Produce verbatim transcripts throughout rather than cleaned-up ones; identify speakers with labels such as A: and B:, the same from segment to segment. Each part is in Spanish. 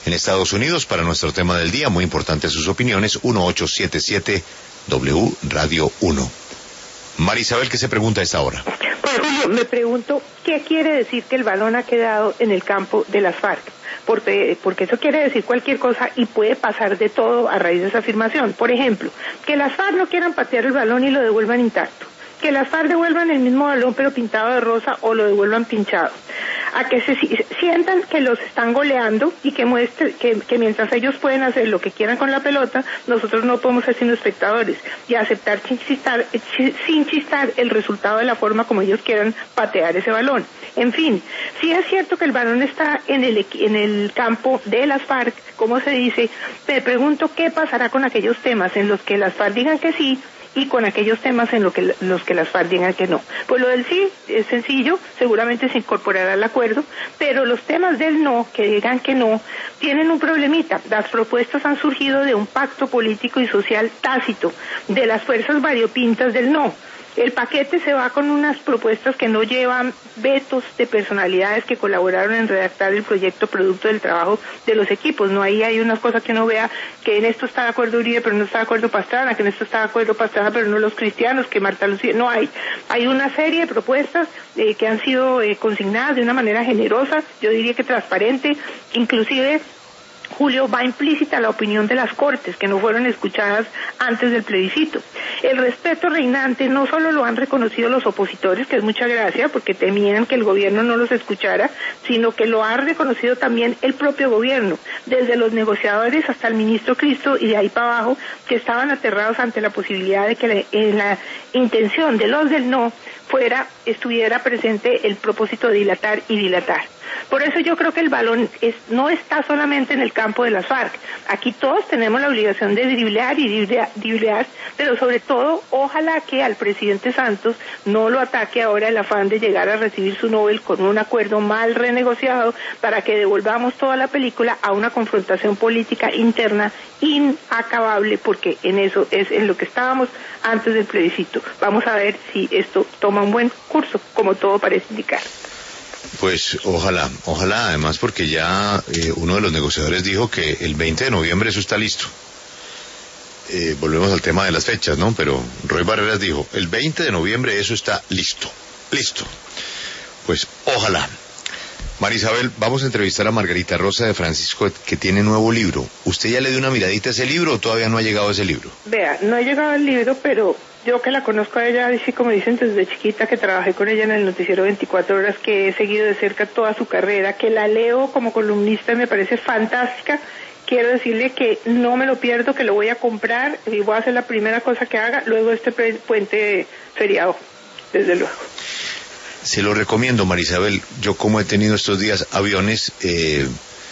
A: en Estados Unidos. Para nuestro tema del día, muy importante sus opiniones, uno ocho siete siete W Radio uno. Marisabel, ¿qué se pregunta a esta hora?
B: Pues Julio, me pregunto, ¿qué quiere decir que el balón ha quedado en el campo de las FARC? Porque, porque eso quiere decir cualquier cosa y puede pasar de todo a raíz de esa afirmación. Por ejemplo, que las FARC no quieran patear el balón y lo devuelvan intacto. Que las FARC devuelvan el mismo balón pero pintado de rosa o lo devuelvan pinchado. A que se sientan que los están goleando y que muestre que, que mientras ellos pueden hacer lo que quieran con la pelota, nosotros no podemos ser sino espectadores y aceptar sin chistar, sin chistar el resultado de la forma como ellos quieran patear ese balón. En fin, sí es cierto que el balón está en el, en el campo de las FARC, como se dice, me pregunto qué pasará con aquellos temas en los que las FARC digan que sí y con aquellos temas en lo que, los que las FARC digan que no. Pues lo del sí es sencillo, seguramente se incorporará al acuerdo, pero los temas del no, que digan que no, tienen un problemita. Las propuestas han surgido de un pacto político y social tácito, de las fuerzas variopintas del no. El paquete se va con unas propuestas que no llevan vetos de personalidades que colaboraron en redactar el proyecto producto del trabajo de los equipos. No, ahí hay unas cosas que uno vea que en esto está de acuerdo Uribe, pero no está de acuerdo Pastrana, que en esto está de acuerdo Pastrana, pero no los cristianos, que Marta Lucía. No hay. Hay una serie de propuestas eh, que han sido eh, consignadas de una manera generosa, yo diría que transparente, inclusive Julio, va implícita la opinión de las Cortes, que no fueron escuchadas antes del plebiscito. El respeto reinante no solo lo han reconocido los opositores, que es mucha gracia, porque temían que el gobierno no los escuchara, sino que lo ha reconocido también el propio gobierno, desde los negociadores hasta el ministro Cristo y de ahí para abajo, que estaban aterrados ante la posibilidad de que la, en la intención de los del no fuera, estuviera presente el propósito de dilatar y dilatar. Por eso yo creo que el balón es, no está solamente en el campo de las FARC. Aquí todos tenemos la obligación de driblear y driblear, driblear, pero sobre todo, ojalá que al presidente Santos no lo ataque ahora el afán de llegar a recibir su Nobel con un acuerdo mal renegociado para que devolvamos toda la película a una confrontación política interna inacabable, porque en eso es en lo que estábamos antes del plebiscito. Vamos a ver si esto toma un buen curso, como todo parece indicar.
A: Pues ojalá, ojalá, además porque ya eh, uno de los negociadores dijo que el veinte de noviembre eso está listo. Eh, volvemos al tema de las fechas, ¿no? Pero Roy Barreras dijo, el veinte de noviembre eso está listo, listo. Pues ojalá. Marisabel, vamos a entrevistar a Margarita Rosa de Francisco, que tiene nuevo libro. ¿Usted ya le dio una miradita a ese libro o todavía no ha llegado a ese libro?
B: Vea, no ha llegado el libro, pero yo que la conozco a ella, así como dicen desde chiquita, que trabajé con ella en el noticiero veinticuatro horas, que he seguido de cerca toda su carrera, que la leo como columnista y me parece fantástica. Quiero decirle que no me lo pierdo, que lo voy a comprar y voy a hacer la primera cosa que haga luego de este puente feriado, desde luego.
A: Se lo recomiendo, Marisabel. Yo, como he tenido estos días aviones, eh,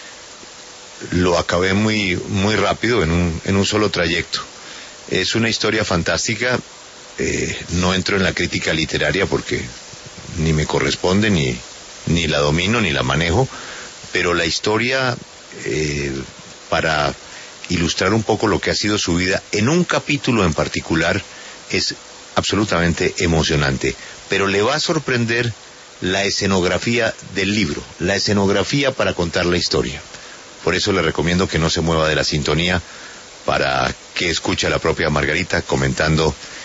A: lo acabé muy muy rápido en un en un solo trayecto. Es una historia fantástica. Eh, no entro en la crítica literaria porque ni me corresponde, ni ni la domino, ni la manejo, pero la historia, eh, para ilustrar un poco lo que ha sido su vida, en un capítulo en particular, es absolutamente emocionante. Pero le va a sorprender la escenografía del libro, la escenografía para contar la historia. Por eso le recomiendo que no se mueva de la sintonía, para que escuche a la propia Margarita comentando